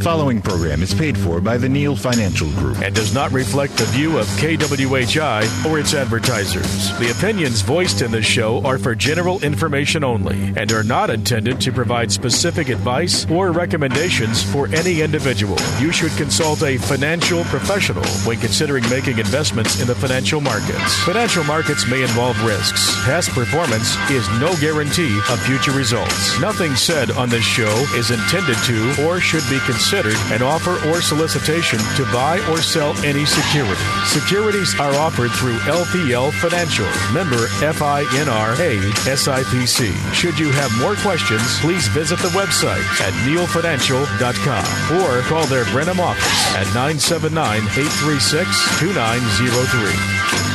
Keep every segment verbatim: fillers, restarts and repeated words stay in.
following program is paid for by the Neal Financial Group and does not reflect the view of K W H I or its advertisers. The opinions voiced in this show are for general information only and are not intended to provide specific advice or recommendations for any individual. You should consult a financial professional when considering making investments in the financial markets. Financial markets may involve risks. Past performance is no guarantee of future results. Nothing said on this show is intended to or should be considered an offer or solicitation to buy or sell any security. Securities are offered through L P L Financial, member F I N R A S I P C. Should you have more questions, please visit the website at neal financial dot com or call their Brenham office at nine seven nine, eight three six, two nine zero three.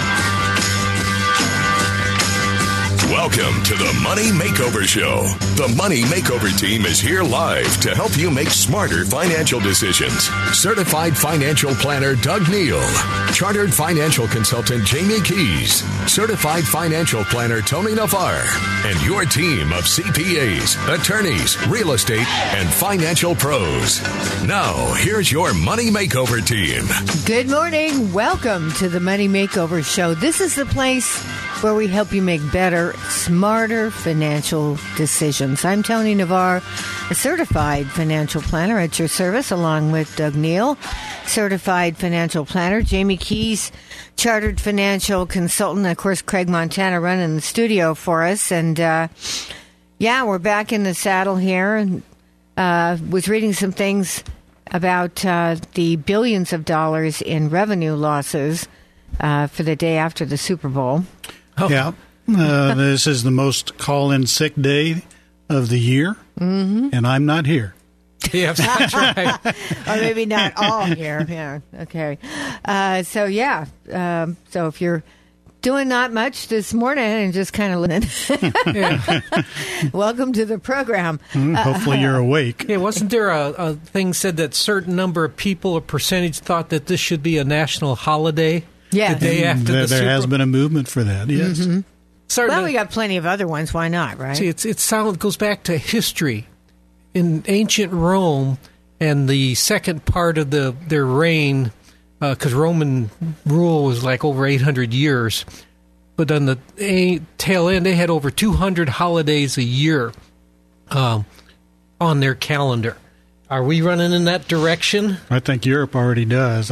Welcome to the Money Makeover Show. The Money Makeover team is here live to help you make smarter financial decisions. Certified financial planner Doug Neal, chartered financial consultant Jamie Keys, certified financial planner Tony Navarre, and your team of C P As, attorneys, real estate, and financial pros. Now, here's your Money Makeover team. Good morning. Welcome to the Money Makeover Show. This is the place where we help you make better, smarter financial decisions. I'm Tony Navarre, a certified financial planner at your service, along with Doug Neal, certified financial planner, Jamie Keys, chartered financial consultant, and of course, Craig Montana running the studio for us. And uh, yeah, we're back in the saddle here, and uh, was reading some things about uh, the billions of dollars in revenue losses uh, for the day after the Super Bowl. Oh. Yeah, uh, this is the most call-in sick day of the year, mm-hmm. and I'm not here. Yes, that's right. Or maybe not all here. Yeah, okay. Uh, so, yeah, um, so if you're doing not much this morning and just kind of listening, welcome to the program. Mm, hopefully you're awake. Yeah, wasn't there a, a thing said that certain number of people, a percentage, thought that this should be a national holiday? Yeah, the day after there, the there Super has been a movement for that. Yes. Mm-hmm. Well, we got plenty of other ones. Why not? Right? See, it's it sound goes back to history in ancient Rome and the second part of the their reign, because uh, Roman rule was like over eight hundred years. But on the a, tail end, they had over two hundred holidays a year um, on their calendar. Are we running in that direction? I think Europe already does.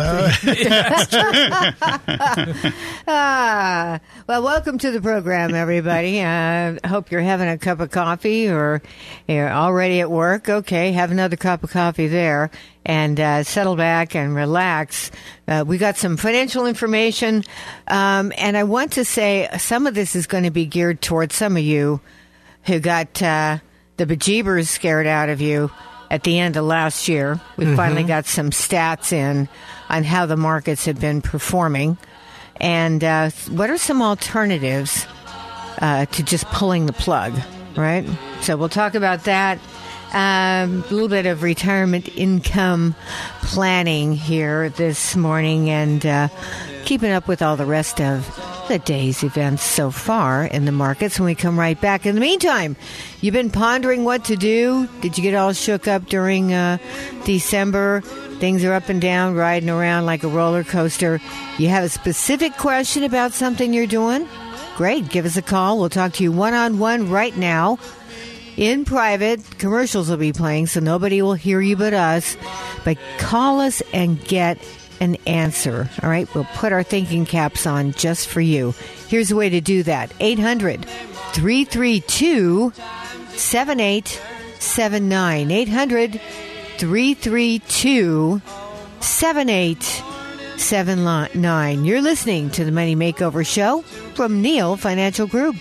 ah, well, welcome to the program, everybody. I uh, hope you're having a cup of coffee or you're already at work. Okay, have another cup of coffee there and uh, settle back and relax. Uh, we got some financial information, um, and I want to say some of this is going to be geared towards some of you who got uh, the bejeebers scared out of you at the end of last year. We mm-hmm. finally got some stats in on how the markets have been performing. And uh, what are some alternatives uh, to just pulling the plug, right? So we'll talk about that. Um, a little bit of retirement income planning here this morning and uh, keeping up with all the rest of the day's events so far in the markets when we come right back. In the meantime, you've been pondering what to do. Did you get all shook up during uh, December? Things are up and down, riding around like a roller coaster. You have a specific question about something you're doing? Great. Give us a call. We'll talk to you one-on-one right now. In private, commercials will be playing, so nobody will hear you but us. But call us and get an answer. All right? We'll put our thinking caps on just for you. Here's the way to do that. eight hundred, three three two, seven eight seven nine. eight hundred, three three two, seven eight seven nine. You're listening to the Money Makeover Show from Neal Financial Group.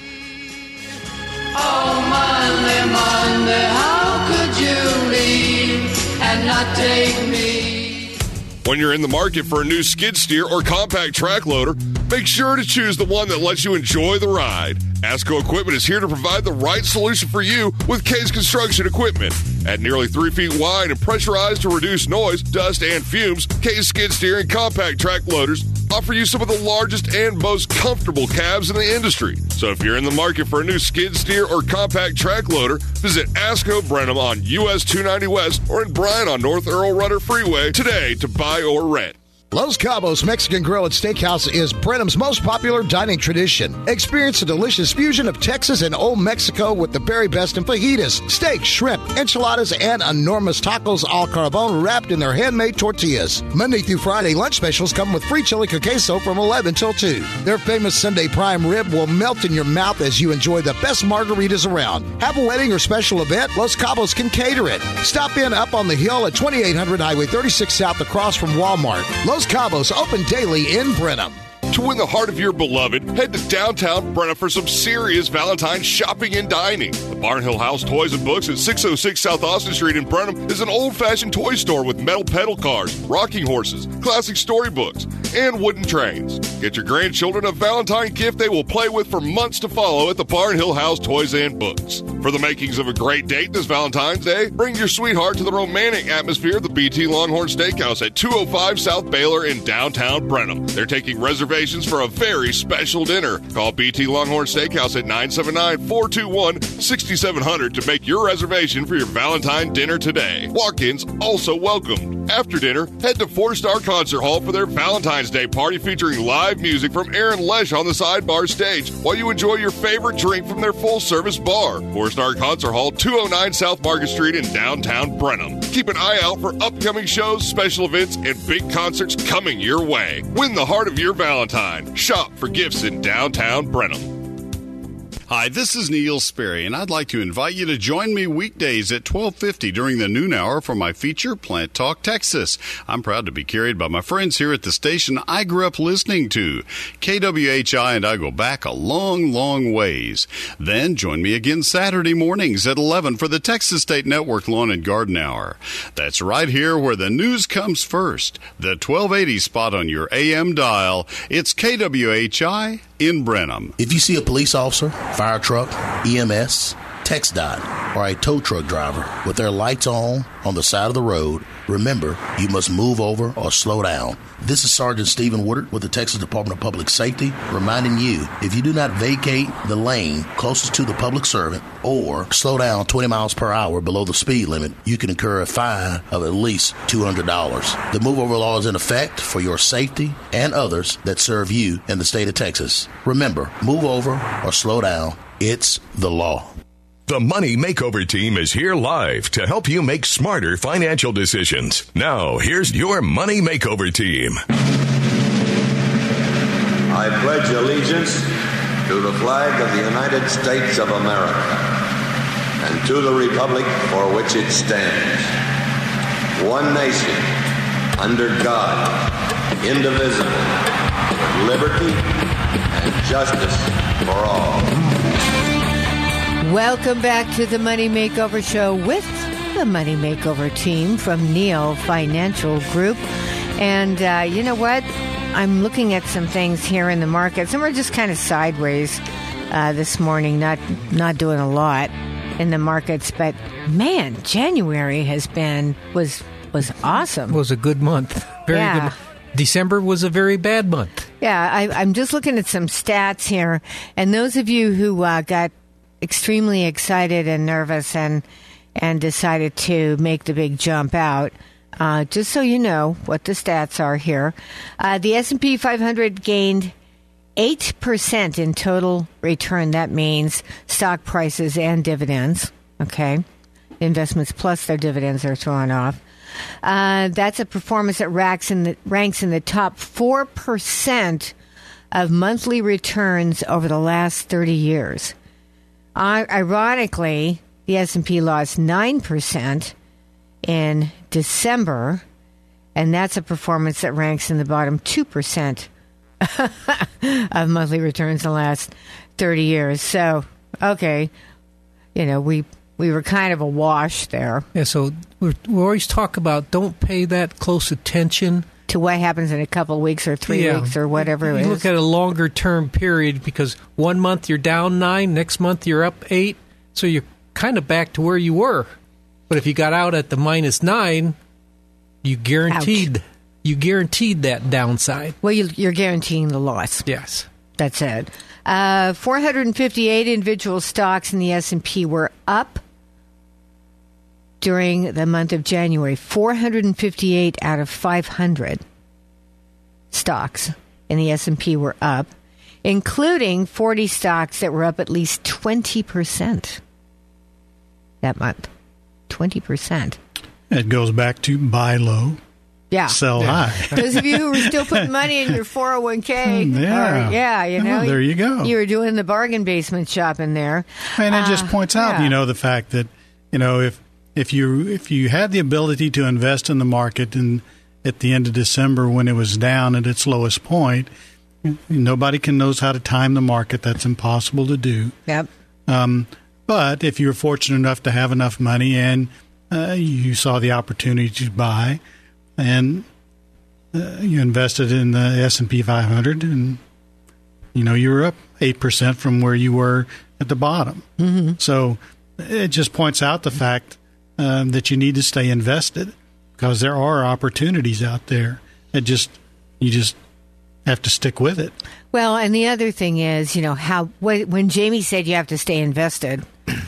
Oh, Monday, Monday, how could you leave and not take me? When you're in the market for a new skid steer or compact track loader, make sure to choose the one that lets you enjoy the ride. ASCO Equipment is here to provide the right solution for you with Case Construction Equipment. At nearly three feet wide and pressurized to reduce noise, dust, and fumes, Case skid steer and compact track loaders offer you some of the largest and most comfortable cabs in the industry. So if you're in the market for a new skid steer or compact track loader, visit Asco Brenham on U S two ninety West or in Bryan on North Earl Rudder Freeway today to buy or rent. Los Cabos Mexican Grill and Steakhouse is Brenham's most popular dining tradition. Experience a delicious fusion of Texas and Old Mexico with the very best in fajitas, steak, shrimp, enchiladas, and enormous tacos al carbon wrapped in their handmade tortillas. Monday through Friday, lunch specials come with free chili con queso from eleven till two. Their famous Sunday prime rib will melt in your mouth as you enjoy the best margaritas around. Have a wedding or special event? Los Cabos can cater it. Stop in up on the hill at twenty-eight hundred Highway thirty-six South across from Walmart. Los Cabos open daily in Brenham. To win the heart of your beloved, head to downtown Brenham for some serious Valentine's shopping and dining. The Barnhill House Toys and Books at six oh six South Austin Street in Brenham is an old-fashioned toy store with metal pedal cars, rocking horses, classic storybooks, and wooden trains. Get your grandchildren a Valentine gift they will play with for months to follow at the Barnhill House Toys and Books. For the makings of a great date this Valentine's Day, bring your sweetheart to the romantic atmosphere of the B T Longhorn Steakhouse at two oh five South Baylor in downtown Brenham. They're taking reservations for a very special dinner. Call B T Longhorn Steakhouse at nine seven nine, four two one, six seven zero zero to make your reservation for your Valentine dinner today. Walk-ins also welcomed. After dinner, head to Four Star Concert Hall for their Valentine's Day party featuring live music from Aaron Lesh on the sidebar stage while you enjoy your favorite drink from their full-service bar. Four Star Concert Hall, two oh nine South Market Street in downtown Brenham. Keep an eye out for upcoming shows, special events, and big concerts coming your way. Win the heart of your Valentine. Shop for gifts in downtown Brenham. Hi, this is Neil Sperry, and I'd like to invite you to join me weekdays at twelve fifty during the noon hour for my feature, Plant Talk Texas. I'm proud to be carried by my friends here at the station I grew up listening to. K W H I and I go back a long, long ways. Then join me again Saturday mornings at eleven for the Texas State Network Lawn and Garden Hour. That's right here where the news comes first. The twelve eighty spot on your A M dial. It's K W H I in Brenham. If you see a police officer, fire truck, E M S, TxDOT, or a tow truck driver with their lights on on the side of the road, remember, you must move over or slow down. This is Sergeant Stephen Woodard with the Texas Department of Public Safety, reminding you, if you do not vacate the lane closest to the public servant or slow down twenty miles per hour below the speed limit, you can incur a fine of at least two hundred dollars. The move over law is in effect for your safety and others that serve you in the state of Texas. Remember, move over or slow down. It's the law. The Money Makeover Team is here live to help you make smarter financial decisions. Now, here's your Money Makeover Team. I pledge allegiance to the flag of the United States of America and to the republic for which it stands, one nation, under God, indivisible, with liberty and justice for all. Welcome back to the Money Makeover Show with the Money Makeover Team from Neal Financial Group. And uh, you know what? I'm looking at some things here in the markets, and we're just kind of sideways uh, this morning, not not doing a lot in the markets. But man, January has been was was awesome. It was a good month. Very yeah. good. December was a very bad month. Yeah, I, I'm just looking at some stats here, and those of you who uh, got extremely excited and nervous and and decided to make the big jump out, uh, just so you know what the stats are here. Uh, the S and P five hundred gained eight percent in total return. That means stock prices and dividends. Okay. Investments plus their dividends are thrown off. Uh, that's a performance that ranks in the, ranks in the top four percent of monthly returns over the last thirty years. Uh, ironically, the S and P lost nine percent in December, and that's a performance that ranks in the bottom two percent of monthly returns in the last thirty years. So, okay, you know, we we were kind of a wash there. Yeah, so we we always talk about don't pay that close attention to what happens in a couple of weeks or three yeah. weeks or whatever it you is. Look at a longer term period, because one month you're down nine, next month you're up eight, so you're kind of back to where you were. But if you got out at the minus nine, you guaranteed Ouch. you guaranteed that downside. Well, you, you're guaranteeing the loss. Yes. That's it. Uh, four hundred fifty-eight individual stocks in the S and P were up during the month of January. four hundred fifty-eight out of five hundred stocks in the S and P were up, including forty stocks that were up at least twenty percent that month. twenty percent. It goes back to buy low, yeah. sell Yeah. high. Those of you who were still putting money in your four oh one k, Yeah. or, yeah, you know, Oh, there you go. You were doing the bargain basement shopping there. And it just Uh, points out, yeah. you know, the fact that, you know, if if you if you had the ability to invest in the market and at the end of December when it was down at its lowest point, nobody can knows how to time the market. That's impossible to do. Yep. Um, but if you're fortunate enough to have enough money and uh, you saw the opportunity to buy, and uh, you invested in the S and P five hundred, and you know you were up eight percent from where you were at the bottom. Mm-hmm. So it just points out the fact um, that you need to stay invested because there are opportunities out there. It just you just have to stick with it. Well, and the other thing is, you know, how wh- when Jamie said you have to stay invested,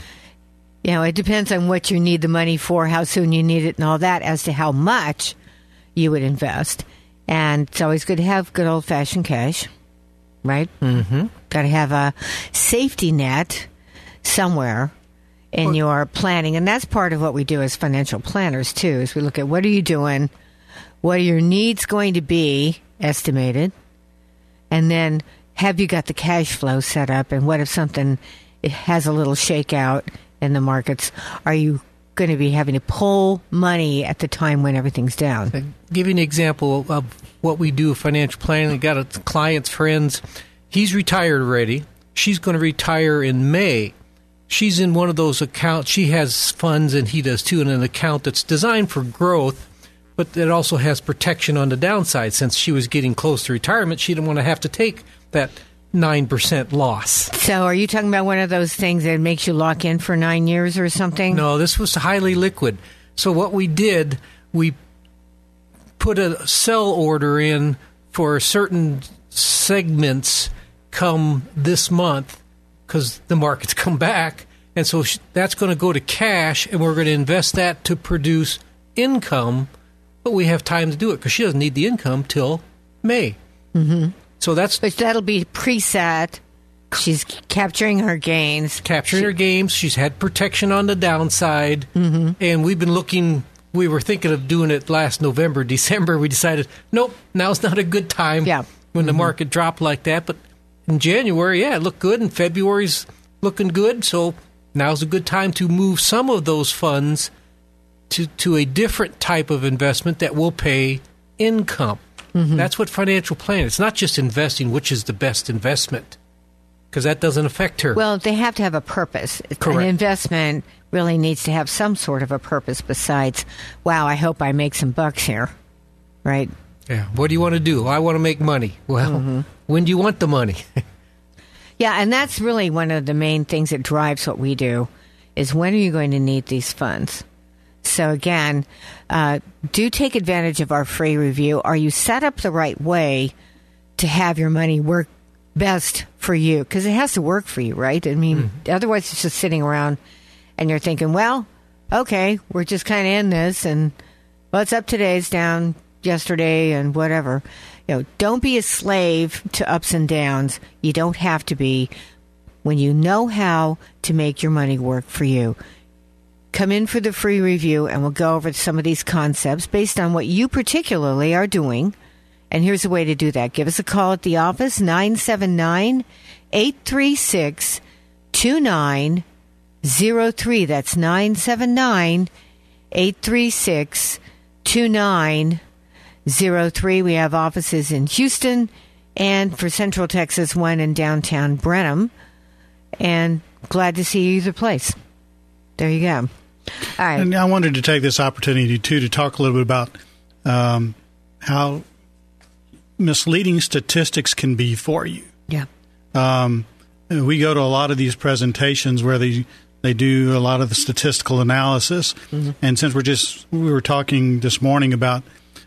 you know, it depends on what you need the money for, how soon you need it, and all that, as to how much you would invest. And it's always good to have good old-fashioned cash, right? Mm-hmm. Got to have a safety net somewhere in Well- your planning, and that's part of what we do as financial planners too. Is we look at what are you doing, what are your needs going to be estimated, and then have you got the cash flow set up? And what if something it has a little shakeout in the markets? Are you going to be having to pull money at the time when everything's down? I'll give you an example of what we do financial planning. I got a client's friends. He's retired already. She's going to retire in May. She's in one of those accounts. She has funds, and he does too, in an account that's designed for growth, but it also has protection on the downside. Since she was getting close to retirement, she didn't want to have to take that nine percent loss. So are you talking about one of those things that makes you lock in for nine years or something? No, this was highly liquid. So what we did, we put a sell order in for certain segments come this month because the market's come back. And so sh- that's going to go to cash, and we're going to invest that to produce income. But we have time to do it because she doesn't need the income till May. Mm-hmm. So that's But that'll be preset. She's capturing her gains. capturing her gains. She's had protection on the downside. Mm-hmm. And we've been looking, we were thinking of doing it last November, December. We decided, nope, now's not a good time Yeah. when the Mhm. market dropped like that. But in January, yeah, it looked good. And February's looking good. So now's a good time to move some of those funds to, to a different type of investment that will pay income. Mm-hmm. That's what financial planning. It's not just investing which is the best investment, because that doesn't affect her. Well, they have to have a purpose. Correct. An investment really needs to have some sort of a purpose besides, wow, I hope I make some bucks here, right? Yeah. What do you want to do? I want to make money. Well, Mm-hmm. when do you want the money? Yeah, and that's really one of the main things that drives what we do is when are you going to need these funds? So again, uh, do take advantage of our free review. Are you set up the right way to have your money work best for you? Because it has to work for you, right? I mean, Mm-hmm. otherwise it's just sitting around and you're thinking, well, okay, we're just kind of in this, and well, it's up today, it's down yesterday, and whatever. You know, don't be a slave to ups and downs. You don't have to be. When you know how to make your money work for you, come in for the free review, and we'll go over some of these concepts based on what you particularly are doing. And here's a way to do that. Give us a call at the office, nine seven nine, eight three six, two nine zero three. That's nine seven nine, eight three six, two nine zero three. We have offices in Houston and for Central Texas, one in downtown Brenham. And glad to see you either place. There you go. All right. And I wanted to take this opportunity, too, to talk a little bit about um, how misleading statistics can be for you. Yeah. Um, we go to a lot of these presentations where they they do a lot of the statistical analysis. Mm-hmm. And since we're just we were talking this morning about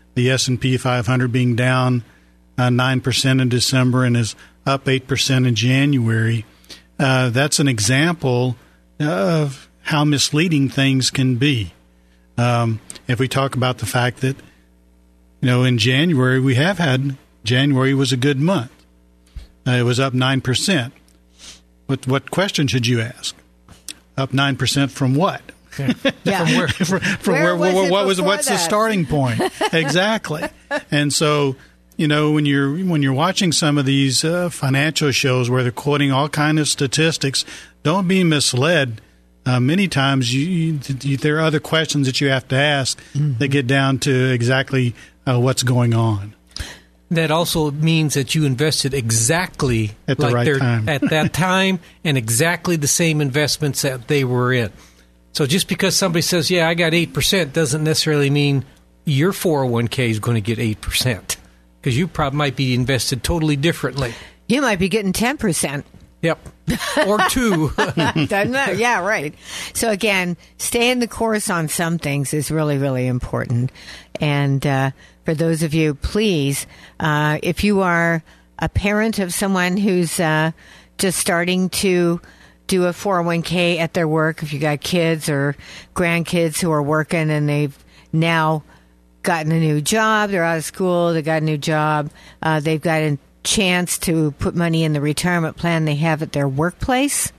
the S and P five hundred being down uh, nine percent in December and is up eight percent in January, uh, that's an example of how misleading things can be. Um, if we talk about the fact that, you know, in January, we have had, January was a good month. Uh, it was up nine percent. What, what question should you ask? Up nine percent from what? Yeah. Yeah. From where? from, from Where where, was what, it what was before what's the that? starting point? Exactly. And so, you know, when you're when you're watching some of these uh, financial shows where they're quoting all kind of statistics, don't be misled. Uh, many times, you, you, you, there are other questions that you have to ask mm-hmm. that get down to exactly uh, what's going on. That also means that you invested exactly at the like right time, at that time, and exactly the same investments that they were in. So just because somebody says, "Yeah, I got eight percent," doesn't necessarily mean your four oh one k is going to get eight percent, because you probably might be invested totally differently. You might be getting ten percent. Yep. Or two. Doesn't matter. Yeah, right. So again, staying the course on some things is really, really important. And uh, for those of you, please, uh, if you are a parent of someone who's uh, just starting to do a four oh one k at their work, if you got kids or grandkids who are working and they've now gotten a new job, they're out of school, they got a new job, uh, they've got a chance to put money in the retirement plan they have at their workplace,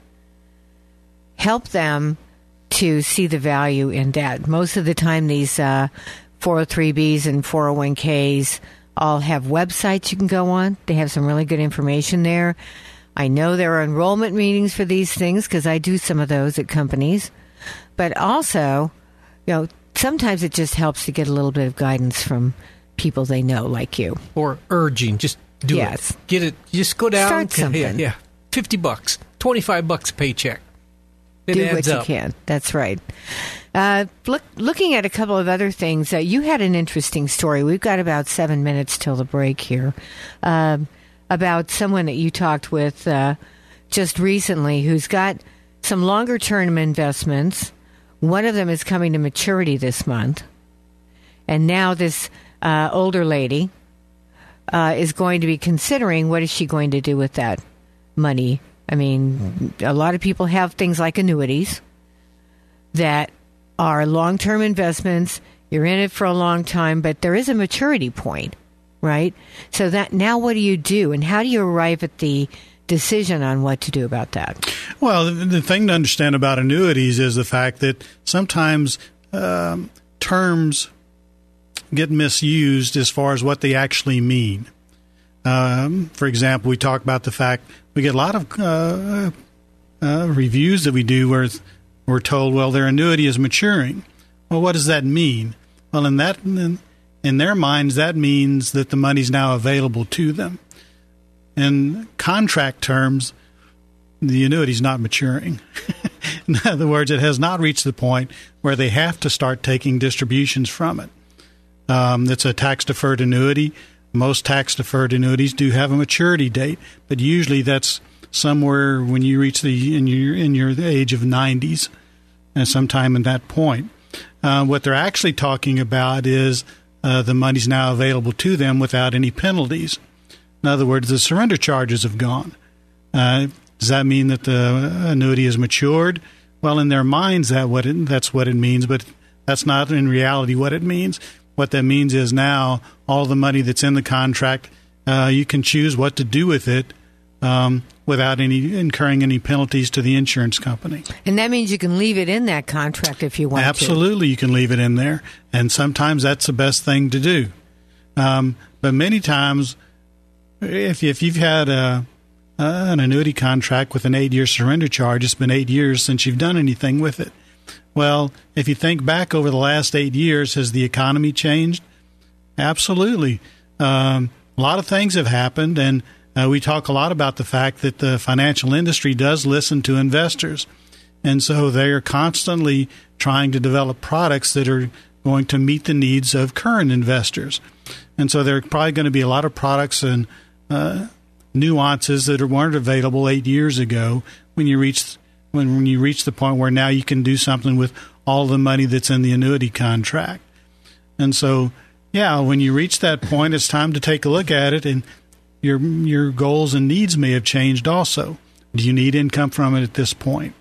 help them to see the value in that. Most of the time, these uh, four oh three b's and four oh one k's all have websites you can go on. They have some really good information there. I know there are enrollment meetings for these things because I do some of those at companies. But also, you know, sometimes it just helps to get a little bit of guidance from people they know, like you. Or urging, just do yes. it. Get it. Just go down. Start something. Yeah, yeah. fifty bucks, twenty-five bucks a paycheck. It do adds what you up. can. That's right. Uh, look, looking at a couple of other things, uh, you had an interesting story. We've got about seven minutes till the break here. Um, about someone that you talked with uh, just recently who's got some longer-term investments. One of them is coming to maturity this month. And now this uh, older lady uh, is going to be considering what is she going to do with that money. I mean, a lot of people have things like annuities that are long-term investments. You're in it for a long time, but there is a maturity point, right? So that now what do you do, and how do you arrive at the decision on what to do about that? Well, the, the thing to understand about annuities is the fact that sometimes um, terms get misused as far as what they actually mean. Um, for example, we talk about the fact we get a lot of uh, uh, reviews that we do where we're told, well, their annuity is maturing. Well, what does that mean? Well, in that in, in their minds, that means that the money's now available to them. In contract terms, the annuity is not maturing. In other words, it has not reached the point where they have to start taking distributions from it. Um, it's a tax-deferred annuity. Most tax-deferred annuities do have a maturity date, but usually that's somewhere when you reach the in your in your age of nineties, and sometime in that point. Uh, what they're actually talking about is uh, the money's now available to them without any penalties. In other words, the surrender charges have gone. Uh, does that mean that the annuity is matured? Well, in their minds, that what it, that's what it means, but that's not in reality what it means. What that means is now all the money that's in the contract, uh, you can choose what to do with it um, without any incurring any penalties to the insurance company. And that means you can leave it in that contract if you want Absolutely, to. Absolutely, you can leave it in there, and sometimes that's the best thing to do. Um, but many times, if, if you've had a, uh, an annuity contract with an eight-year surrender charge, it's been eight years since you've done anything with it. Well, if you think back over the last eight years, has the economy changed? Absolutely. Um, a lot of things have happened, and uh, we talk a lot about the fact that the financial industry does listen to investors. And so they are constantly trying to develop products that are going to meet the needs of current investors. And so there are probably going to be a lot of products and uh, nuances that weren't available eight years ago when you reach When, when you reach the point where now you can do something with all the money that's in the annuity contract. And so yeah, when you reach that point, it's time to take a look at it, and your your goals and needs may have changed also. Do you need income from it at this point?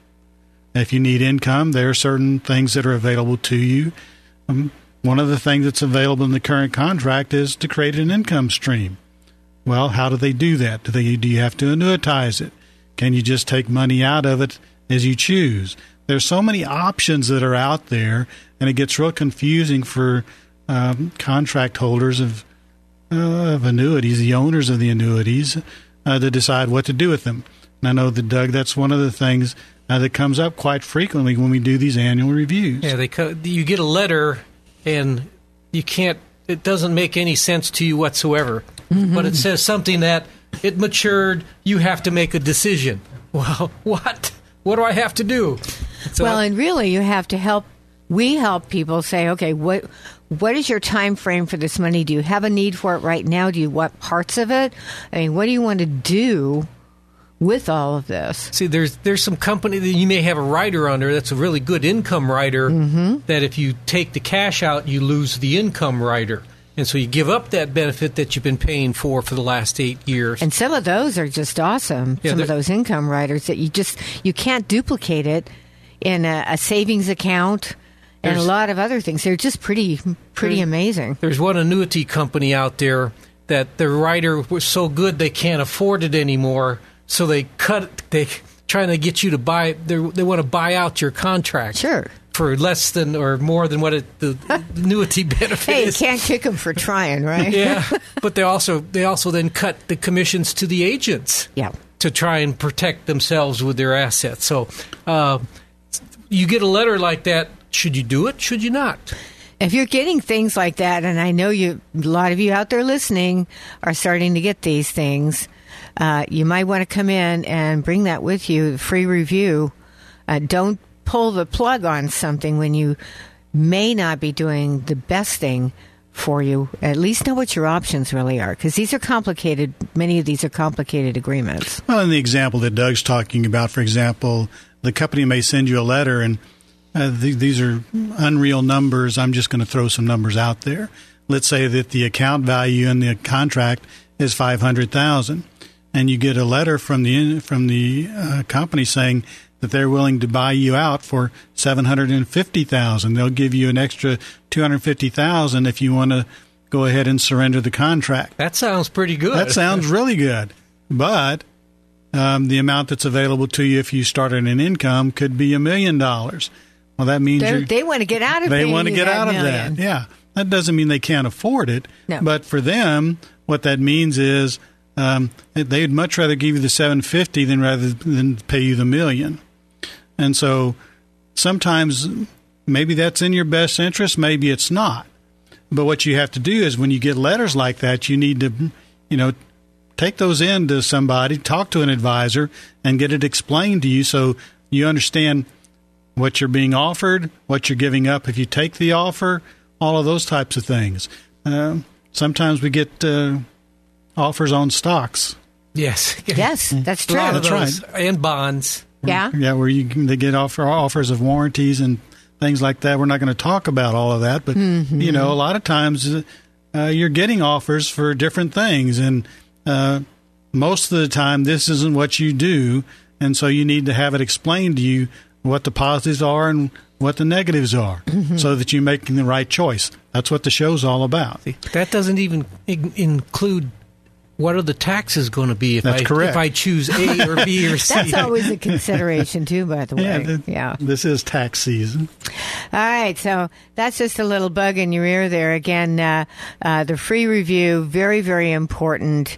If you need income, there are certain things that are available to you. Um, one of the things that's available in the current contract is to create an income stream. Well, how do they do that? Do they do you have to annuitize it? Can you just take money out of it as you choose? There's so many options that are out there, and it gets real confusing for um, contract holders of, uh, of annuities, the owners of the annuities, uh, to decide what to do with them. And I know that, Doug, that's one of the things uh, that comes up quite frequently when we do these annual reviews. Yeah, they co- you get a letter, and you can't. It doesn't make any sense to you whatsoever. Mm-hmm. But it says something that it matured. You have to make a decision. Well, what? What do I have to do? So well, and really, you have to help. We help people say, okay, what what is your time frame for this money? Do you have a need for it right now? Do you want parts of it? I mean, what do you want to do with all of this? See, there's there's some company that you may have a rider under that's a really good income rider, mm-hmm. that if you take the cash out, you lose the income rider. And so you give up that benefit that you've been paying for for the last eight years. And some of those are just awesome. Yeah, some of those income riders that you just, you can't duplicate it in a, a savings account and a lot of other things. They're just pretty, pretty amazing. There's one annuity company out there that their rider was so good they can't afford it anymore. So they cut, they trying to get you to buy, they want to buy out your contract. Sure. For less than or more than what it, the annuity benefit hey, is. Hey, you can't kick them for trying, right? Yeah, but they also they also then cut the commissions to the agents. Yeah. To try and protect themselves with their assets. So uh, you get a letter like that. Should you do it? Should you not? If you're getting things like that, and I know you, a lot of you out there listening are starting to get these things, uh, you might want to come in and bring that with you, the free review. Uh, don't pull the plug on something when you may not be doing the best thing for you. At least know what your options really are, because these are complicated. Many of these are complicated agreements. Well, in the example that Doug's talking about, for example, the company may send you a letter, and uh, th- these are unreal numbers. I'm just going to throw some numbers out there. Let's say that the account value in the contract is five hundred thousand dollars, and you get a letter from the from the uh, company saying that they're willing to buy you out for seven hundred fifty thousand dollars. They'll give you an extra two hundred fifty thousand dollars if you want to go ahead and surrender the contract. That sounds pretty good. That sounds really good. But um, the amount that's available to you if you started an income could be a million dollars. Well, that means They're, they want to get out of They want to get that out of million. that. Yeah. That doesn't mean they can't afford it. No. But for them, what that means is um, they'd much rather give you the seven hundred fifty thousand dollars than rather than pay you the million. And so sometimes maybe that's in your best interest, maybe it's not. But what you have to do is when you get letters like that, you need to, you know, take those in to somebody, talk to an advisor, and get it explained to you so you understand what you're being offered, what you're giving up if you take the offer, all of those types of things. Uh, sometimes we get uh, offers on stocks. Yes. Yes, that's true. A lot of That's those, right. And bonds. Yeah. Yeah, where you can, they get offer, offers of warranties and things like that. We're not going to talk about all of that, but, mm-hmm. you know, a lot of times uh, you're getting offers for different things, and uh, most of the time this isn't what you do, and so you need to have it explained to you what the positives are and what the negatives are, mm-hmm. so that you're making the right choice. That's what the show's all about. That doesn't even in- include what are the taxes going to be if That's I correct. if I choose A or B or C. That's always a consideration too, by the way. Yeah, the, yeah. This is tax season. All right, so that's just a little bug in your ear there. Again, uh, uh, the free review, very, very important,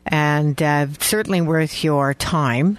and uh, certainly worth your time.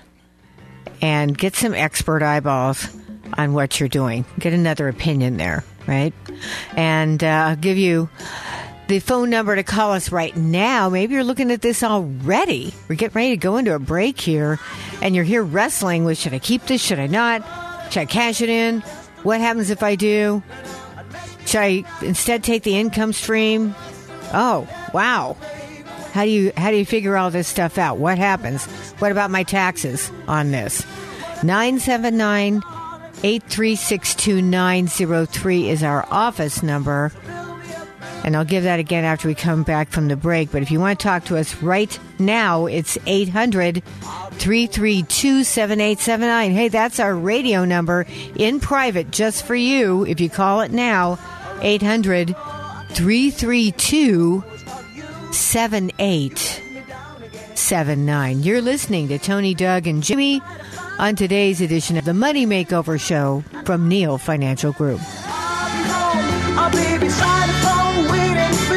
And get some expert eyeballs on what you're doing. Get another opinion there, right? And uh, I'll give you the phone number to call us right now. Maybe you're looking at this already. We're getting ready to go into a break here, and you're here wrestling with, should I keep this? Should I not? Should I cash it in? What happens if I do? Should I instead take the income stream? Oh, wow. How do you how do you figure all this stuff out? What happens? What about my taxes on this? nine seven nine, eight three six, two nine zero three is our office number. And I'll give that again after we come back from the break. But if you want to talk to us right now, it's eight hundred, three three two, seven eight seven nine. Hey, that's our radio number in private just for you. If you call it now, eight hundred, three three two, seven eight seven nine. You're listening to Tony, Doug, and Jimmy on today's edition of the Money Makeover Show from Neal Financial Group. I'll be beside the phone waiting for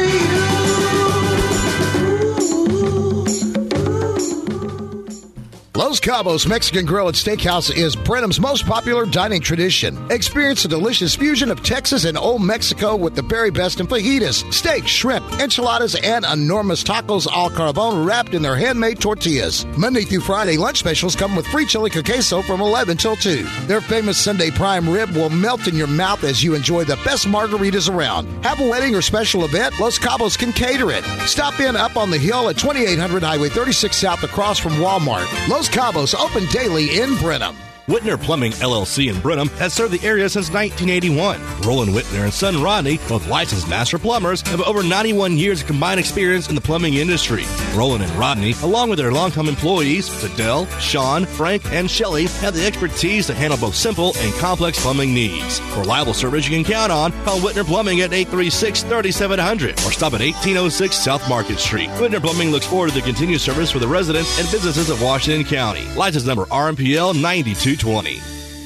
Los Cabos Mexican Grill and Steakhouse is Brenham's most popular dining tradition. Experience a delicious fusion of Texas and Old Mexico with the very best in fajitas, steak, shrimp, enchiladas, and enormous tacos al carbon wrapped in their handmade tortillas. Monday through Friday, lunch specials come with free chili con queso from eleven till two. Their famous Sunday prime rib will melt in your mouth as you enjoy the best margaritas around. Have a wedding or special event? Los Cabos can cater it. Stop in up on the hill at twenty-eight hundred Highway thirty-six South across from Walmart. Los Cabos open daily in Brenham. Whitner Plumbing, L L C in Brenham has served the area since nineteen eighty-one. Roland Whitner and son Rodney, both licensed master plumbers, have over ninety-one years of combined experience in the plumbing industry. Roland and Rodney, along with their longtime employees, Fidel, Sean, Frank, and Shelley, have the expertise to handle both simple and complex plumbing needs. For reliable service you can count on, call Whitner Plumbing at eight three six, three seven zero zero or stop at eighteen oh six South Market Street. Whitner Plumbing looks forward to the continued service for the residents and businesses of Washington County. License number R M P L ninety-two twenty.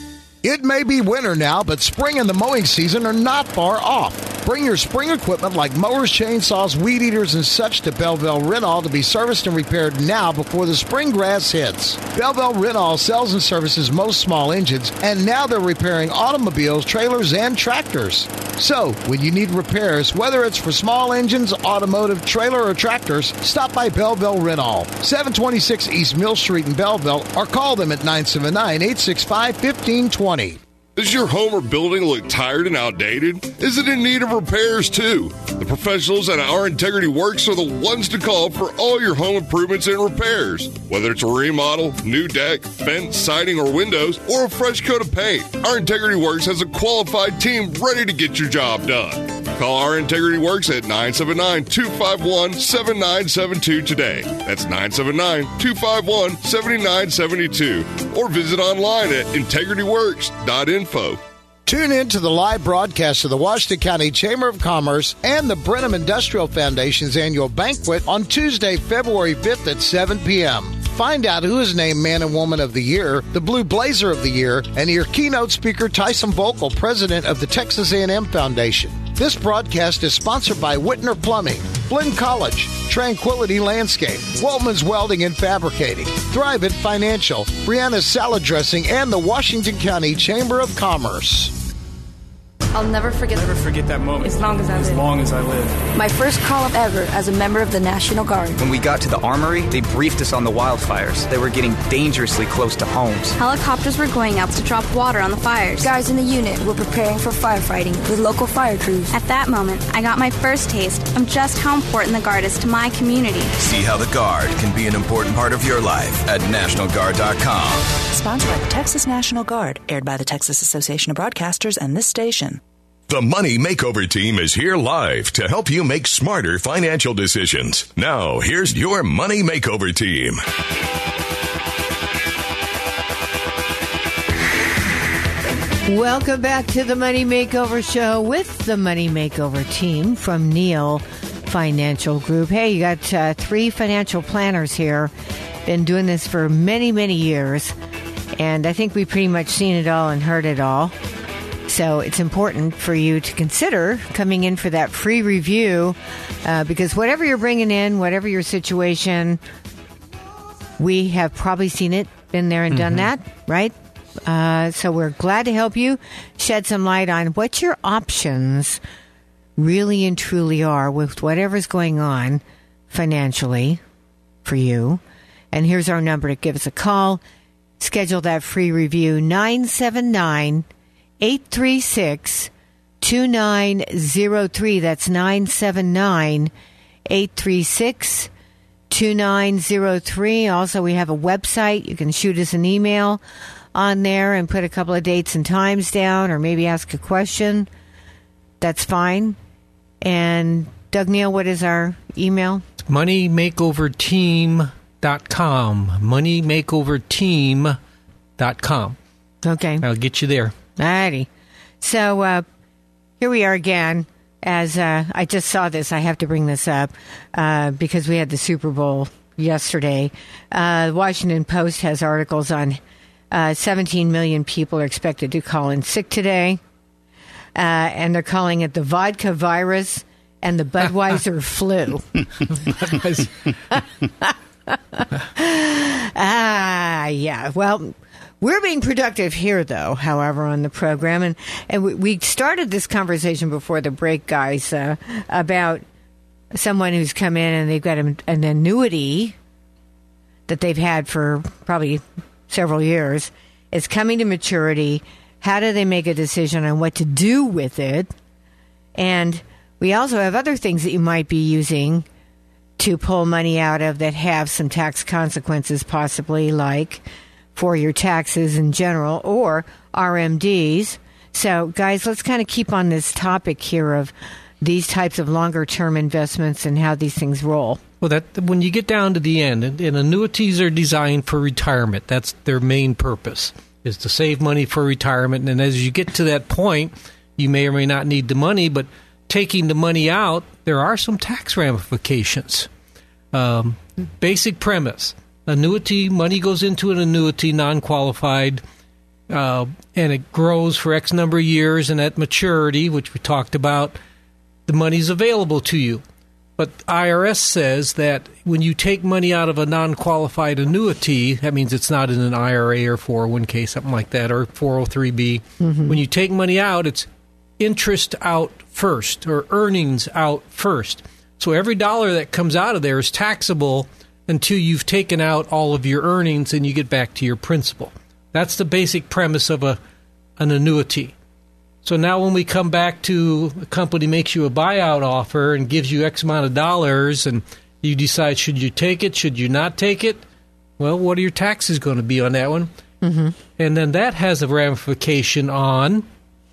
It may be winter now, but spring and the mowing season are not far off. Bring your spring equipment like mowers, chainsaws, weed eaters, and such to Belleville Renall to be serviced and repaired now before the spring grass hits. Belleville Renall sells and services most small engines, and now they're repairing automobiles, trailers, and tractors. So, when you need repairs, whether it's for small engines, automotive, trailer, or tractors, stop by Belleville Renall, seven twenty-six East Mill Street in Belleville, or call them at nine seven nine, eight six five, one five two zero. Does your home or building look tired and outdated? Is it in need of repairs too? The professionals at Our Integrity Works are the ones to call for all your home improvements and repairs. Whether it's a remodel, new deck, fence, siding, or windows, or a fresh coat of paint, Our Integrity Works has a qualified team ready to get your job done. Call Our Integrity Works at nine seven nine, two five one, seven nine seven two today. That's nine seven nine, two five one, seven nine seven two. Or visit online at integrity works dot info. Tune in to the live broadcast of the Washington County Chamber of Commerce and the Brenham Industrial Foundation's annual banquet on Tuesday, February fifth at seven p.m. Find out who is named Man and Woman of the Year, the Blue Blazer of the Year, and hear keynote speaker Tyson Volkel, president of the Texas A and M Foundation. This broadcast is sponsored by Whitner Plumbing, Flynn College, Tranquility Landscape, Waltman's Welding and Fabricating, Thrivent Financial, Brianna's Salad Dressing, and the Washington County Chamber of Commerce. I'll never forget Never forget that moment. As long as I live. As long as I live. My first call-up ever as a member of the National Guard. When we got to the armory, they briefed us on the wildfires. They were getting dangerously close to homes. Helicopters were going out to drop water on the fires. Guys in the unit were preparing for firefighting with local fire crews. At that moment, I got my first taste of just how important the Guard is to my community. See how the Guard can be an important part of your life at national guard dot com. Sponsored by the Texas National Guard, aired by the Texas Association of Broadcasters and this station. The Money Makeover Team is here live to help you make smarter financial decisions. Now, here's your Money Makeover Team. Welcome back to the Money Makeover Show with the Money Makeover Team from Neal Financial Group. Hey, you got uh, three financial planners here. Been doing this for many, many years. And I think we've pretty much seen it all and heard it all. So it's important for you to consider coming in for that free review uh, because whatever you're bringing in, whatever your situation, we have probably seen it, been there and done Mm-hmm. that, right? Uh, so we're glad to help you shed some light on what your options really and truly are with whatever's going on financially for you. And here's our number to give us a call. Schedule that free review, nine seven nine, eight three six, two nine zero three. That's nine seven nine, eight three six, two nine zero three. Also, we have a website. You can shoot us an email on there and put a couple of dates and times down or maybe ask a question. That's fine. And Doug Neal, what is our email? money makeover team dot com. money makeover team dot com. Okay. I'll get you there. Alrighty. So uh, here we are again. As uh, I just saw this, I have to bring this up uh, because we had the Super Bowl yesterday. Uh, the Washington Post has articles on uh, seventeen million people are expected to call in sick today. Uh, and they're calling it the vodka virus and the Budweiser flu. Ah, yeah. Well, we're being productive here, though, however, on the program. And, and we, we started this conversation before the break, guys, uh, about someone who's come in and they've got an, an annuity that they've had for probably several years. It's coming to maturity. How do they make a decision on what to do with it? And we also have other things that you might be using to pull money out of that have some tax consequences, possibly like for your taxes in general or R M Ds. So, guys, let's kind of keep on this topic here of these types of longer-term investments and how these things roll. Well, that when you get down to the end, and, and annuities are designed for retirement. That's their main purpose, is to save money for retirement. And as you get to that point, you may or may not need the money, but taking the money out, there are some tax ramifications. Um, basic premise. Annuity, money goes into an annuity, non-qualified, uh, and it grows for X number of years, and at maturity, which we talked about, the money's available to you. But I R S says that when you take money out of a non-qualified annuity, that means it's not in an I R A or four oh one k, something like that, or four oh three b. Mm-hmm. When you take money out, it's interest out first, or earnings out first. So every dollar that comes out of there is taxable until you've taken out all of your earnings and you get back to your principal. That's the basic premise of a an annuity. So now when we come back to a company makes you a buyout offer and gives you X amount of dollars and you decide, should you take it, should you not take it? Well, what are your taxes going to be on that one? Mm-hmm. And then that has a ramification on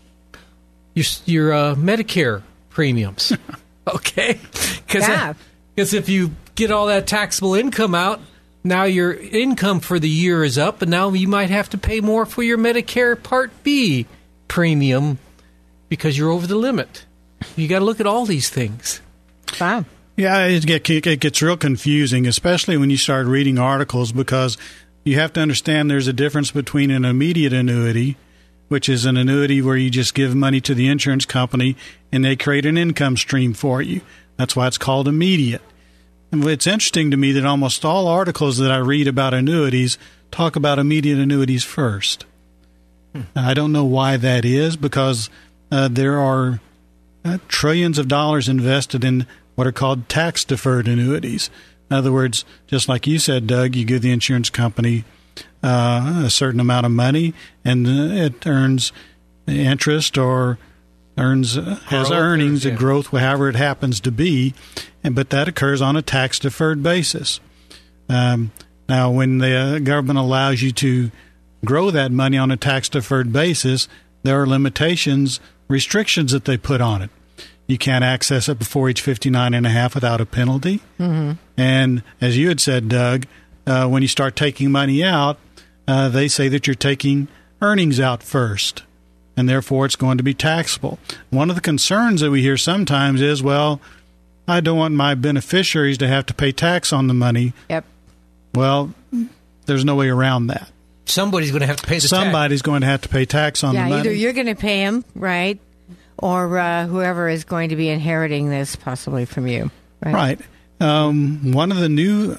your, your uh, Medicare premiums. Okay? Because yeah. if you get all that taxable income out, now your income for the year is up, and now you might have to pay more for your Medicare Part B premium because you're over the limit. You got to look at all these things. Wow. Yeah, it, get, it gets real confusing, especially when you start reading articles, because you have to understand there's a difference between an immediate annuity, which is an annuity where you just give money to the insurance company and they create an income stream for you. That's why it's called immediate. And it's interesting to me that almost all articles that I read about annuities talk about immediate annuities first. Hmm. I don't know why that is, because uh, there are uh, trillions of dollars invested in what are called tax-deferred annuities. In other words, just like you said, Doug, you give the insurance company uh, a certain amount of money, and it earns interest or earns uh, has growth, earnings, or, yeah. a growth, however it happens to be, and but that occurs on a tax-deferred basis. Um, now, when the government allows you to grow that money on a tax-deferred basis, there are limitations, restrictions that they put on it. You can't access it before age fifty-nine and a half without a penalty. Mm-hmm. And as you had said, Doug, uh, when you start taking money out, uh, they say that you're taking earnings out first, and therefore it's going to be taxable. One of the concerns that we hear sometimes is, well, I don't want my beneficiaries to have to pay tax on the money. Yep. Well, there's no way around that. Somebody's going to have to pay the Somebody's tax. going to have to pay tax on yeah, the money. Either you're going to pay them, right, or uh, whoever is going to be inheriting this possibly from you. Right. Right. Um, one of the new,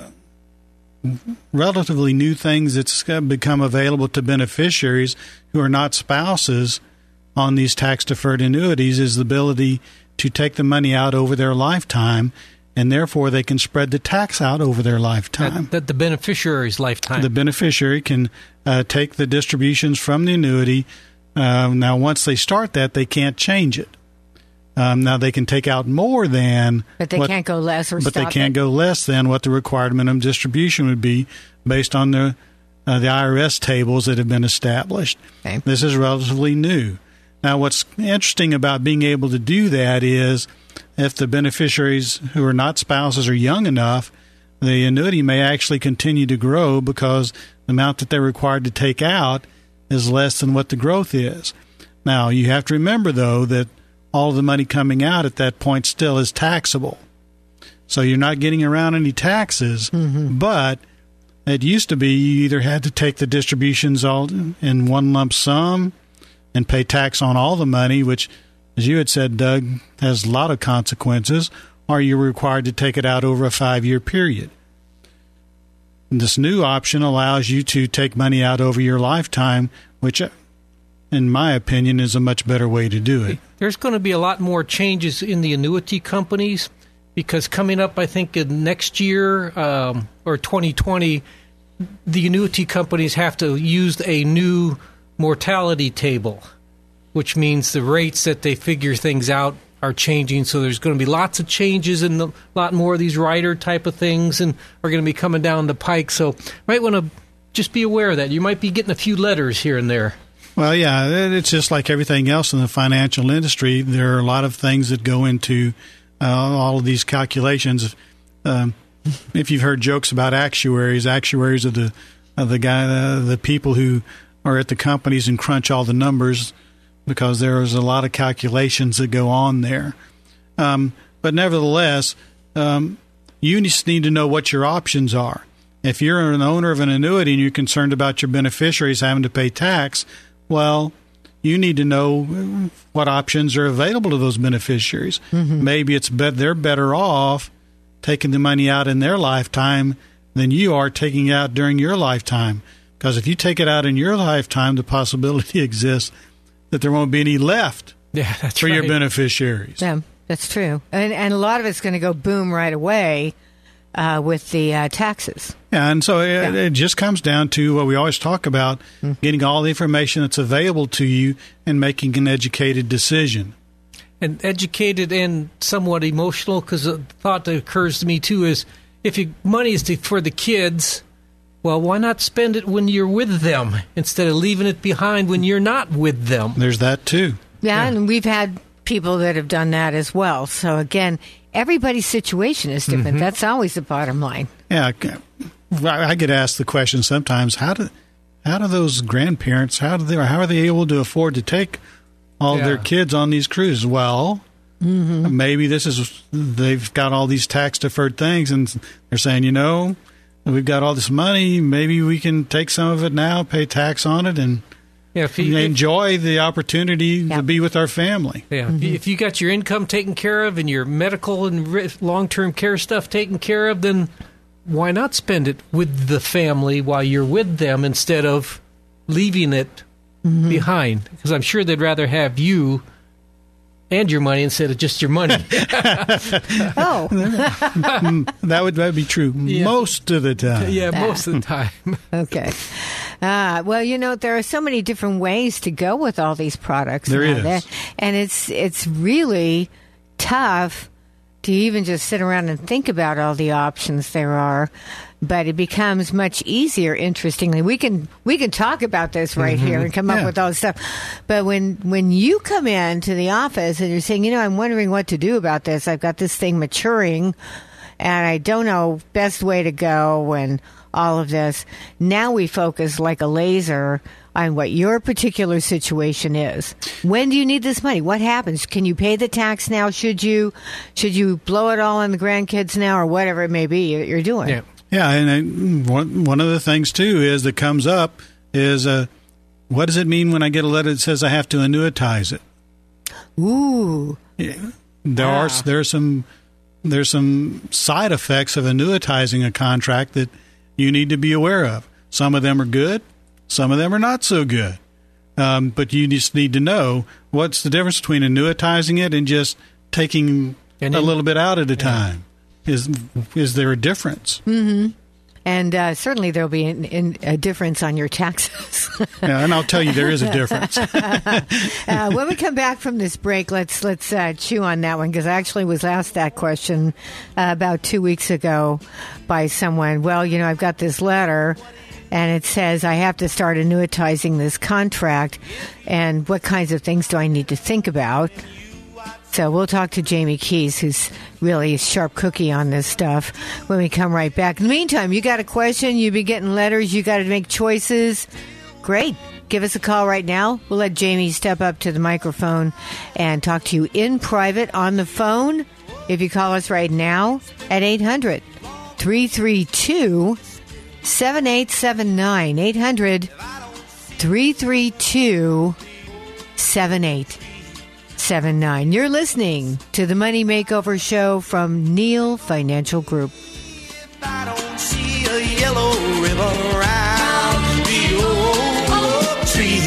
relatively new things that's become available to beneficiaries who are not spouses on these tax-deferred annuities is the ability to take the money out over their lifetime, and therefore they can spread the tax out over their lifetime. That, that the beneficiary's lifetime. The beneficiary can uh, take the distributions from the annuity. Uh, now, once they start that, they can't change it. Um, now, they can take out more than... But they what, can't go less or But stop they can't it. go less than what the required minimum distribution would be based on the uh, the I R S tables that have been established. Okay. This is relatively new. Now, what's interesting about being able to do that is if the beneficiaries who are not spouses are young enough, the annuity may actually continue to grow because the amount that they're required to take out is less than what the growth is. Now, you have to remember, though, that all of the money coming out at that point still is taxable. So you're not getting around any taxes, mm-hmm. but it used to be you either had to take the distributions all in one lump sum and pay tax on all the money, which, as you had said, Doug, has a lot of consequences, or you're required to take it out over a five-year period. This new option allows you to take money out over your lifetime, which, in my opinion, is a much better way to do it. There's going to be a lot more changes in the annuity companies because coming up, I think, in next year um, or twenty twenty, the annuity companies have to use a new mortality table, which means the rates that they figure things out are changing. So there's going to be lots of changes and a lot more of these rider type of things and are going to be coming down the pike. So you might want to just be aware of that. You might be getting a few letters here and there. Well, yeah, it's just like everything else in the financial industry. There are a lot of things that go into uh, all of these calculations. Um, if you've heard jokes about actuaries, actuaries are the are the guy, uh, the people who are at the companies and crunch all the numbers because there is a lot of calculations that go on there. Um, but nevertheless, um, you just need to know what your options are. If you're an owner of an annuity and you're concerned about your beneficiaries having to pay tax, well, you need to know what options are available to those beneficiaries. Mm-hmm. Maybe it's bet they're better off taking the money out in their lifetime than you are taking out during your lifetime. Because if you take it out in your lifetime, the possibility exists that there won't be any left yeah, that's for right. your beneficiaries. Yeah, that's true. And, and a lot of it's going to go boom right away uh, with the uh, taxes. Yeah, and so it, yeah. it just comes down to what we always talk about, mm-hmm. getting all the information that's available to you and making an educated decision. And educated and somewhat emotional, because the thought that occurs to me, too, is if your money is to, for the kids, well, why not spend it when you're with them instead of leaving it behind when you're not with them? There's that, too. Yeah, yeah. And we've had people that have done that as well. So, again, everybody's situation is different. Mm-hmm. That's always the bottom line. Yeah, I get asked the question sometimes, how do how do those grandparents, how do they, how are they able to afford to take all yeah. their kids on these cruises? Well, mm-hmm. maybe this is, they've got all these tax-deferred things, and they're saying, you know, we've got all this money, maybe we can take some of it now, pay tax on it, and yeah, if you, enjoy if, the opportunity yeah. to be with our family. Yeah, mm-hmm. If you got your income taken care of and your medical and long-term care stuff taken care of, then why not spend it with the family while you're with them instead of leaving it mm-hmm. behind? Because I'm sure they'd rather have you and your money instead of just your money. Oh. that would that would be true yeah. most of the time. Yeah, most of the time. Okay. Uh, well, you know, there are so many different ways to go with all these products. There is. There. And it's it's really tough to even just sit around and think about all the options there are. But it becomes much easier, interestingly. We can we can talk about this right mm-hmm. here and come yeah. up with all this stuff. But when, when you come in to the office and you're saying, you know, I'm wondering what to do about this. I've got this thing maturing, and I don't know best way to go and all of this. Now we focus like a laser on what your particular situation is. When do you need this money? What happens? Can you pay the tax now? Should you should you blow it all on the grandkids now, or whatever it may be that you're doing? Yeah. Yeah, and one one of the things, too, is that comes up is, uh, what does it mean when I get a letter that says I have to annuitize it? Ooh. Yeah. There ah. are there's some there's some side effects of annuitizing a contract that you need to be aware of. Some of them are good, some of them are not so good. Um, but you just need to know what's the difference between annuitizing it and just taking and a little bit out at a yeah. time. Is is there a difference? Mm-hmm. And uh, certainly there'll be an, an, a difference on your taxes. Yeah, and I'll tell you there is a difference. uh, when we come back from this break, let's let's uh, chew on that one, because I actually was asked that question uh, about two weeks ago by someone. Well, you know, I've got this letter, and it says I have to start annuitizing this contract, and what kinds of things do I need to think about? So we'll talk to Jamie Keys, who's really a sharp cookie on this stuff, when we come right back. In the meantime, you got a question, you've been getting letters, you got to make choices. Great. Give us a call right now. We'll let Jamie step up to the microphone and talk to you in private on the phone. If you call us right now at eight hundred, three three two, seven eight seven nine. eight hundred, three three two, seven eight seven nine. You're listening to the Money Makeover Show from Neal Financial Group. I don't see a yellow ribbon around the old tree.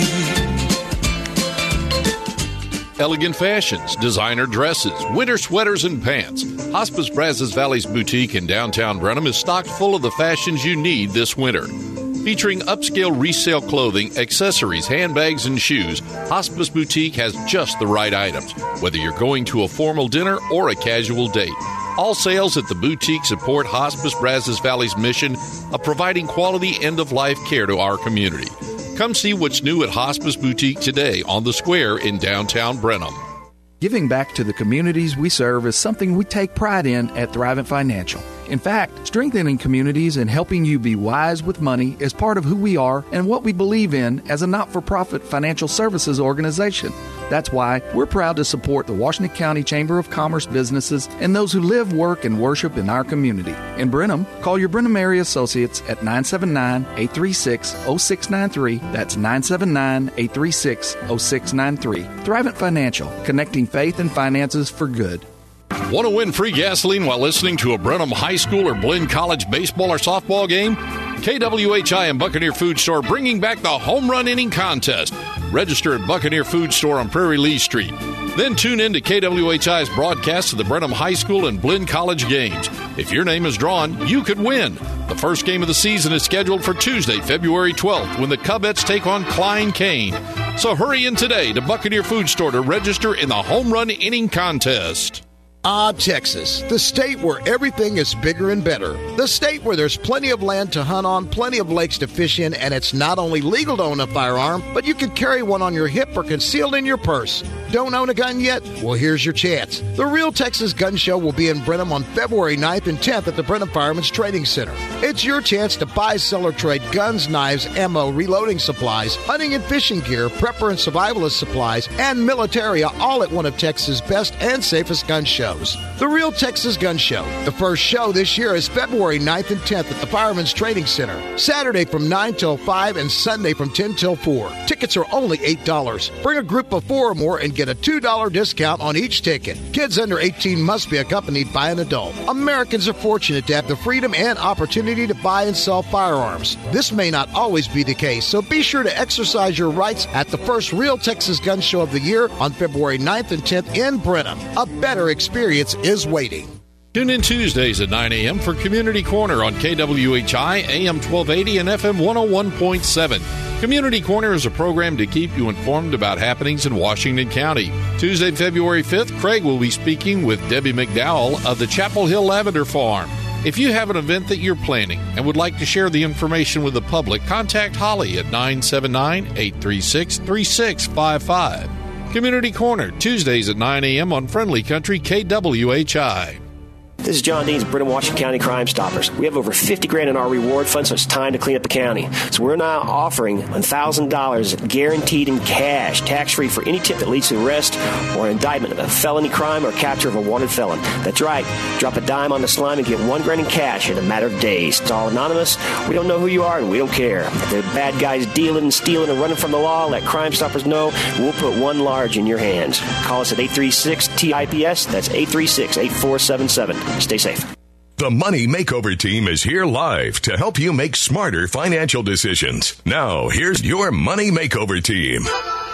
Elegant fashions, designer dresses, winter sweaters and pants. Hospice Brazos Valley's boutique in downtown Brenham is stocked full of the fashions you need this winter. Featuring upscale resale clothing, accessories, handbags, and shoes, Hospice Boutique has just the right items, whether you're going to a formal dinner or a casual date. All sales at the boutique support Hospice Brazos Valley's mission of providing quality end-of-life care to our community. Come see what's new at Hospice Boutique today on the square in downtown Brenham. Giving back to the communities we serve is something we take pride in at Thrivent Financial. In fact, strengthening communities and helping you be wise with money is part of who we are and what we believe in as a not-for-profit financial services organization. That's why we're proud to support the Washington County Chamber of Commerce businesses and those who live, work, and worship in our community. In Brenham, call your Brenham area associates at nine seven nine, eight three six, zero six nine three. That's nine seven nine, eight three six, zero six nine three. Thrivent Financial, connecting faith and finances for good. Want to win free gasoline while listening to a Brenham High School or Blinn College baseball or softball game? K W H I and Buccaneer Food Store bringing back the Home Run Inning Contest. Register at Buccaneer Food Store on Prairie Lee Street. Then tune in to K W H I's broadcast of the Brenham High School and Blinn College games. If your name is drawn, you could win. The first game of the season is scheduled for Tuesday, February twelfth, when the Cubettes take on Klein Cain. So hurry in today to Buccaneer Food Store to register in the Home Run Inning Contest. Ah, Texas, the state where everything is bigger and better. The state where there's plenty of land to hunt on, plenty of lakes to fish in, and it's not only legal to own a firearm, but you can carry one on your hip or concealed in your purse. Don't own a gun yet? Well, here's your chance. The Real Texas Gun Show will be in Brenham on February ninth and tenth at the Brenham Fireman's Trading Center. It's your chance to buy, sell, or trade guns, knives, ammo, reloading supplies, hunting and fishing gear, prepper and survivalist supplies, and militaria, all at one of Texas' best and safest gun shows. The Real Texas Gun Show. The first show this year is February ninth and tenth at the Fireman's Trading Center. Saturday from nine till five and Sunday from ten till four. Tickets are only eight dollars. Bring a group of four or more and get a two dollars discount on each ticket. Kids under eighteen must be accompanied by an adult. Americans are fortunate to have the freedom and opportunity to buy and sell firearms. This may not always be the case, so be sure to exercise your rights at the first Real Texas Gun Show of the year on February ninth and tenth in Brenham. A better experience is waiting. Tune in Tuesdays at nine a.m. for Community Corner on K W H I, A M twelve eighty and F M one oh one point seven. Community Corner is a program to keep you informed about happenings in Washington County. Tuesday, February fifth, Craig will be speaking with Debbie McDowell of the Chapel Hill Lavender Farm. If you have an event that you're planning and would like to share the information with the public, contact Holly at nine seven nine, eight three six, three six five five. Community Corner, Tuesdays at nine a.m. on Friendly Country K W H I. This is John Deans, Brenham, Washington County Crime Stoppers. We have over fifty grand in our reward fund, so it's time to clean up the county. So we're now offering one thousand dollars guaranteed in cash, tax-free for any tip that leads to arrest or indictment of a felony crime or capture of a wanted felon. That's right. Drop a dime on the slime and get one grand in cash in a matter of days. It's all anonymous. We don't know who you are, and we don't care. If the bad guys dealing and stealing and running from the law, let Crime Stoppers know. We'll put one large in your hands. Call us at eight three six T I P S. That's eight three six, eight four seven seven. Stay safe. The Money Makeover Team is here live to help you make smarter financial decisions. Now, here's your Money Makeover Team.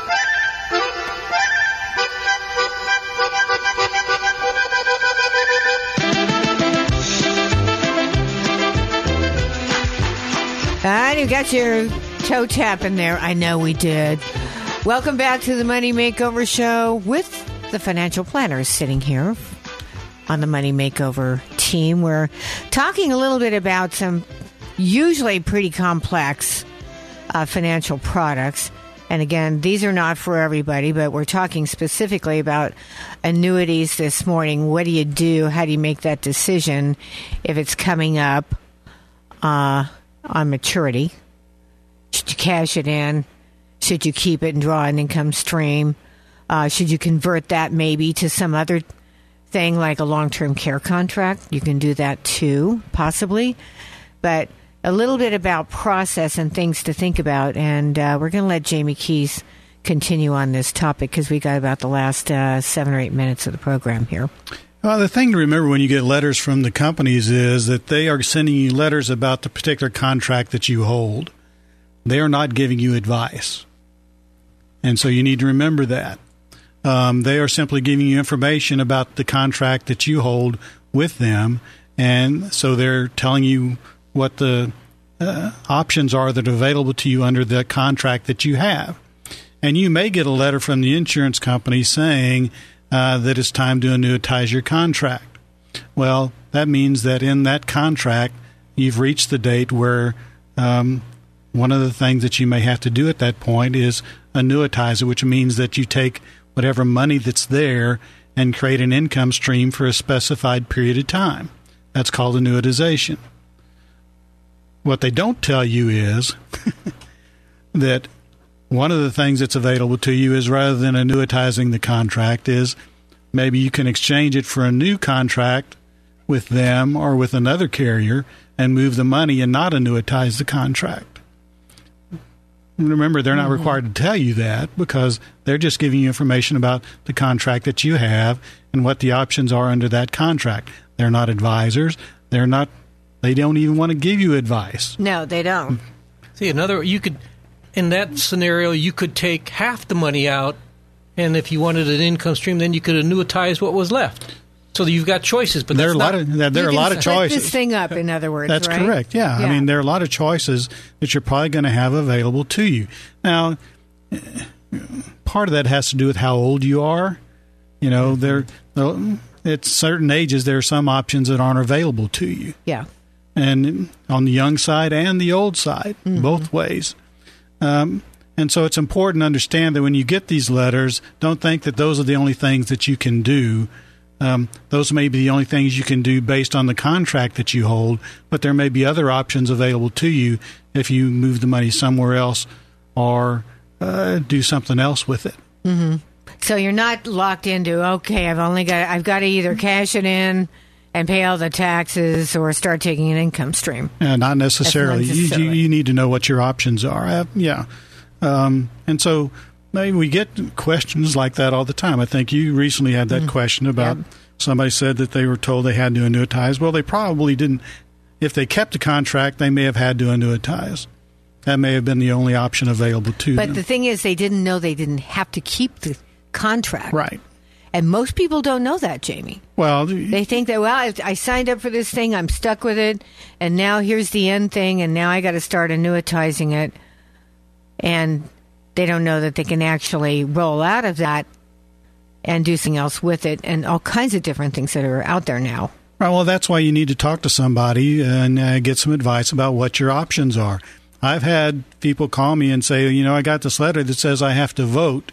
And you got your toe tap in there. I know we did. Welcome back to the Money Makeover Show with the financial planners sitting here on the Money Makeover team. We're talking a little bit about some usually pretty complex uh, financial products. And again, these are not for everybody, but we're talking specifically about annuities this morning. What do you do? How do you make that decision if it's coming up uh, on maturity? Should you cash it in? Should you keep it and draw an income stream? Uh, should you convert that maybe to some other thing like a long-term care contract? You can do that too, possibly. But a little bit about process and things to think about, and uh, we're going to let Jamie Keys continue on this topic because we got about the last uh, seven or eight minutes of the program here. Well, the thing to remember when you get letters from the companies is that they are sending you letters about the particular contract that you hold. They are not giving you advice, and so you need to remember that. Um, they are simply giving you information about the contract that you hold with them, and so they're telling you what the uh, options are that are available to you under the contract that you have. And you may get a letter from the insurance company saying uh, that it's time to annuitize your contract. Well, that means that in that contract, you've reached the date where um, one of the things that you may have to do at that point is annuitize it, which means that you take whatever money that's there and create an income stream for a specified period of time. That's called annuitization. What they don't tell you is that one of the things that's available to you is, rather than annuitizing the contract, is maybe you can exchange it for a new contract with them or with another carrier and move the money and not annuitize the contract. Remember, they're not mm-hmm. required to tell you that because they're just giving you information about the contract that you have and what the options are under that contract. They're not advisors. They're not. They don't even want to give you advice. No, they don't. See, another, you could, in that scenario, you could take half the money out, and if you wanted an income stream, then you could annuitize what was left. So you've got choices, but there are that's a lot not, of there are a lot of choices. This thing up, in other words, that's right? correct. Yeah. yeah, I mean, there are a lot of choices that you're probably going to have available to you. Now, part of that has to do with how old you are. You know, there at certain ages there are some options that aren't available to you. Yeah. And on the young side and the old side, mm-hmm. both ways. Um, and so it's important to understand that when you get these letters, don't think that those are the only things that you can do. Um, those may be the only things you can do based on the contract that you hold, but there may be other options available to you if you move the money somewhere else or uh, do something else with it. Mm-hmm. So you're not locked into, okay, I've only got, I've got to either cash it in and pay all the taxes or start taking an income stream. Yeah, not necessarily. You, you, you need to know what your options are. Uh, yeah. Um, and so maybe we get questions like that all the time. I think you recently had that mm. question about yep. somebody said that they were told they had to annuitize. Well, they probably didn't. If they kept the contract, they may have had to annuitize. That may have been the only option available to but them. But the thing is, they didn't know they didn't have to keep the contract. Right. And most people don't know that, Jamie. Well, they think that, well, I, I signed up for this thing, I'm stuck with it, and now here's the end thing, and now I got to start annuitizing it. And they don't know that they can actually roll out of that and do something else with it, and all kinds of different things that are out there now. Right, well, that's why you need to talk to somebody and uh, get some advice about what your options are. I've had people call me and say, you know, I got this letter that says I have to vote.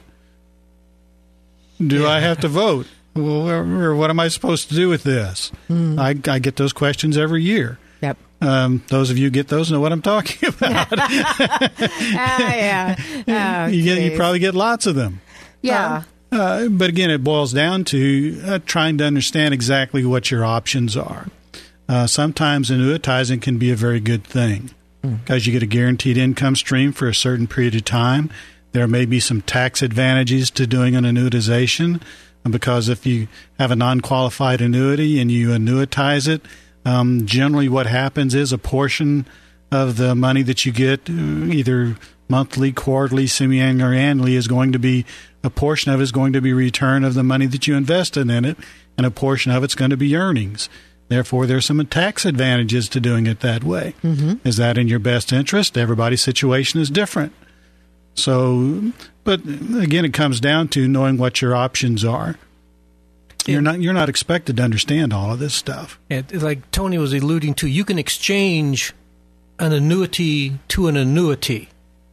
Do yeah. I have to vote? Well, or what am I supposed to do with this? Mm. I, I get those questions every year. Yep. Um, those of you who get those know what I'm talking about. ah, yeah. Oh, you, get, you probably get lots of them. Yeah. Uh, uh, but again, it boils down to uh, trying to understand exactly what your options are. Uh, sometimes annuitizing can be a very good thing because mm. you get a guaranteed income stream for a certain period of time. There may be some tax advantages to doing an annuitization because if you have a non-qualified annuity and you annuitize it, um, generally what happens is a portion of the money that you get, either monthly, quarterly, semi-annual, or annually, is going to be, a portion of it is going to be return of the money that you invested in it, and a portion of it's going to be earnings. Therefore, there's some tax advantages to doing it that way. Mm-hmm. Is that in your best interest? Everybody's situation is different. So, but again, it comes down to knowing what your options are. You're not you're not expected to understand all of this stuff. It, like Tony was alluding to, you can exchange an annuity to an annuity.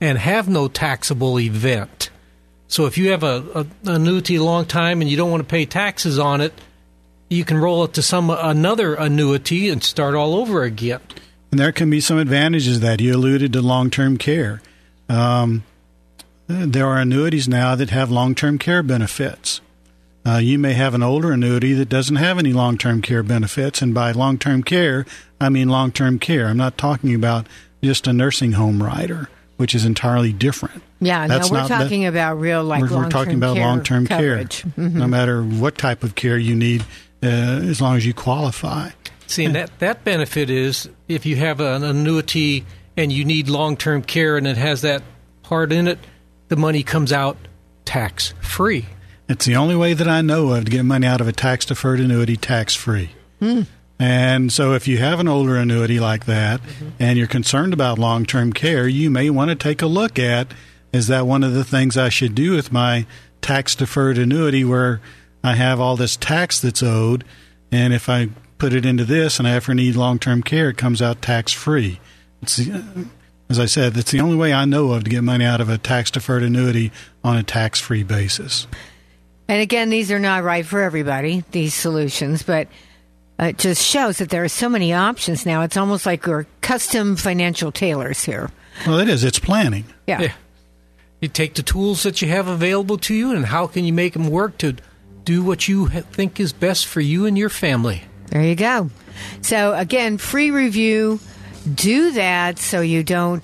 and have no taxable event. So if you have a, a an annuity a long time and you don't want to pay taxes on it, you can roll it to some another annuity and start all over again. And there can be some advantages that you alluded to long-term care. Um, there are annuities now that have long-term care benefits. Uh, you may have an older annuity that doesn't have any long-term care benefits, and by long-term care, I mean long-term care. I'm not talking about just a nursing home rider, which is entirely different. Yeah, That's no, we're not, talking that, about real, like, we're, long-term we're talking about care long-term coverage. care, Mm-hmm. no matter what type of care you need, uh, as long as you qualify. See, and that, that benefit is if you have an annuity and you need long-term care and it has that part in it, the money comes out tax-free. It's the only way that I know of to get money out of a tax-deferred annuity tax-free. Mm. And so if you have an older annuity like that mm-hmm. and you're concerned about long-term care, you may want to take a look at, is that one of the things I should do with my tax-deferred annuity where I have all this tax that's owed, and if I put it into this and I ever need long-term care, it comes out tax-free. It's the, as I said, that's the only way I know of to get money out of a tax-deferred annuity on a tax-free basis. And again, these are not right for everybody, these solutions, but it just shows that there are so many options now. It's almost like we're custom financial tailors here. Well, it is. It's planning. Yeah. yeah. You take the tools that you have available to you, and how can you make them work to do what you think is best for you and your family? There you go. So, again, free review. Do that so you don't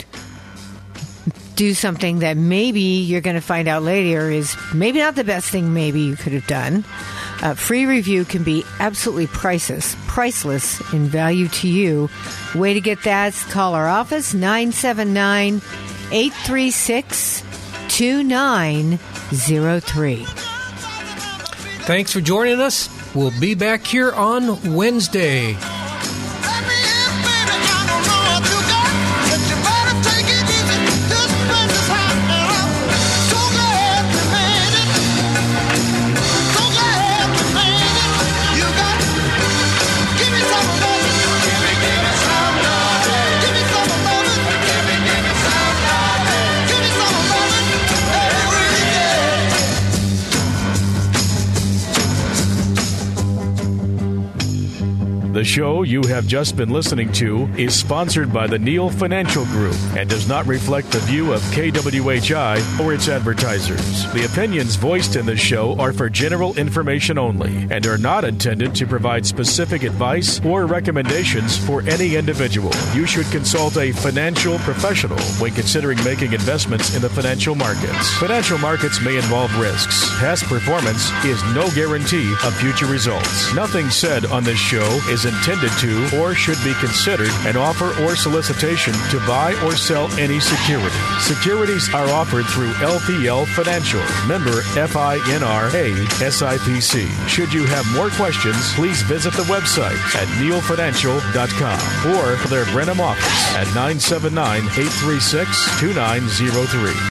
do something that maybe you're going to find out later is maybe not the best thing maybe you could have done. Uh, free review can be absolutely priceless, priceless in value to you. Way to get that, call our office, nine seven nine, eight three six, two nine zero three. Thanks for joining us. We'll be back here on Wednesday. The show you have just been listening to is sponsored by the Neal Financial Group and does not reflect the view of K W H I or its advertisers. The opinions voiced in this show are for general information only and are not intended to provide specific advice or recommendations for any individual. You should consult a financial professional when considering making investments in the financial markets. Financial markets may involve risks. Past performance is no guarantee of future results. Nothing said on this show is intended to or should be considered an offer or solicitation to buy or sell any security. Securities are offered through L P L Financial, member FINRA S I P C. Should you have more questions, please visit the website at neal financial dot com or their Brenham office at nine seven nine, eight three six, two nine zero three.